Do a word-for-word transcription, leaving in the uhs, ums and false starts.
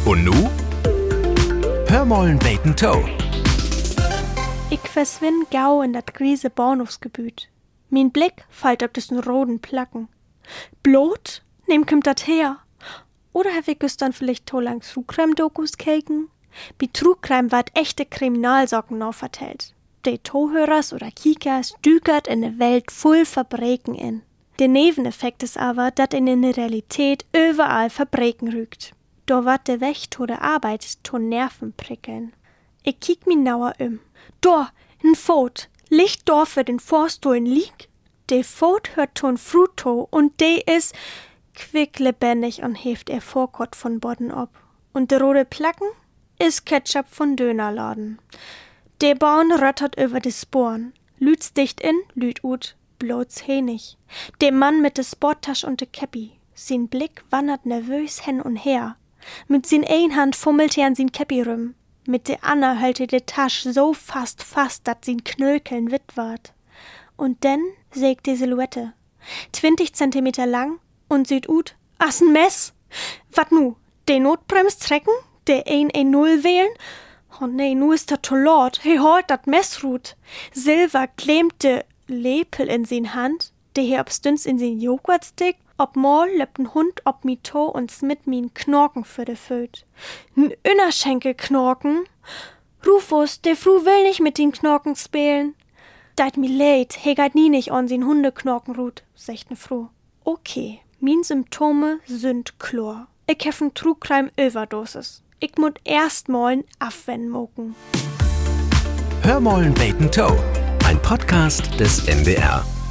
Und nu? Hörmollen beten Toe. Ich verschwinn gau in dat griese Bahnhofsgebüt. Mein Blick fällt auf diesen roten Placken. Blut? Nehm kommt dat her? Oder hab ich gestern vielleicht to lang True-Crime-Dokus keken? Bei True-Crime wird echte Kriminalsachen noch vertellt. Die Tohörers oder Kiekers dükert in ne Welt voll Verbrechen in. Der Nebeneffekt ist aber, dat in der Realität überall Verbrechen rügt. Da wird der Weg to der Arbeit to Nerven prickeln. Ich kiek mi nauer um. Da, n Fot, liegt da für den Vorstohlen lieg. De Fot hört to n Fruto und de is quicklebendig und heft er Vorkott von Bodden ab. Und de rote Placken is Ketchup von Dönerladen. De Bahn röttert über de Sporen. Lüt's dicht in, lüt ut, bloß henig. De Mann mit de Sporttasch und de Käppi. Sein Blick wandert nervös hin und her. Mit sin ein Hand fummelt er an sin Käppi rum. Mit de Anna hält er de Tasch so fast fast, dat sin Knökeln witt ward. Und denn sägt de Silhouette. Zwanzig Zentimeter lang und sieht ut, as n Mess. Wat nu, de Notbrems trecken? De ein ein Null wählen? Oh nee, nu ist dat to laut. He holt dat Messrut. Silver klemmt de Lepel in sin Hand, de he obstüns in sin Joghurtstick. Ob mal lebt n Hund ob mi to und smit mi n Knorken für de Föt. N Innerschenkel Knorken? Rufus, de Fru will nicht mit den Knorken spielen. Deit mi leid, he geit nie nicht on sin Hundeknorken ruht, secht ne Fru. Okay, min Symptome sind klar. Ich hef n True-Crime-Overdosis. Ich mut erstmal abwenden moken. Hörmollen beten Toe. Ein Podcast des N D R.